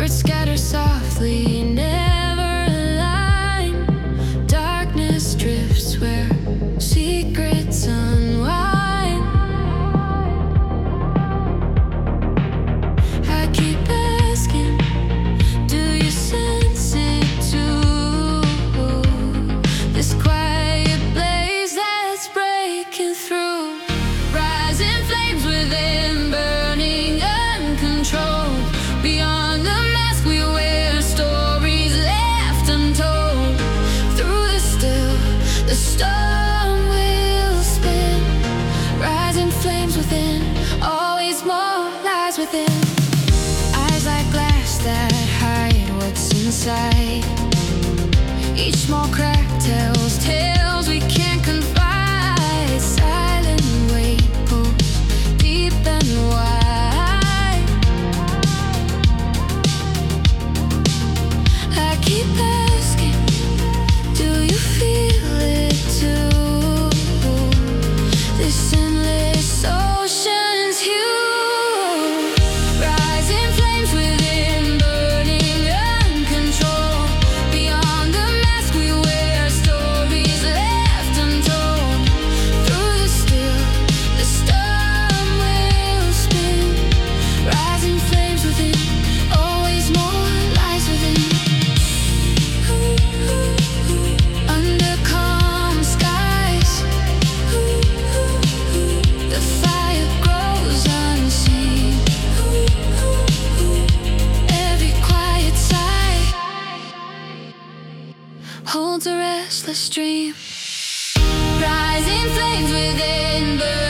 Words scatter softly, never align. Darkness drifts where secrets unwind. I keep asking, do you sense it too? This quiet blaze that's breaking through. Rising flames within, burning uncontrolled. Beyond the mask we wear, stories left untold. Through the still, the storm will spin. Rising flames within, always more lies within. Eyes like glass that hide what's inside. Each small crack tells tales we can't confide. Silent weight pulls deep and wide. I keep asking, do you feel it too? This endless ocean's hue. Rising flames within, burning uncontrolled. Beyond the mask we wear, stories left untold. Through the still, the storm will spin. Rising flames within, always more lies within. Under calm skies, the fire grows unseen. Every quiet sigh holds a restless dream. Rising flames within, burning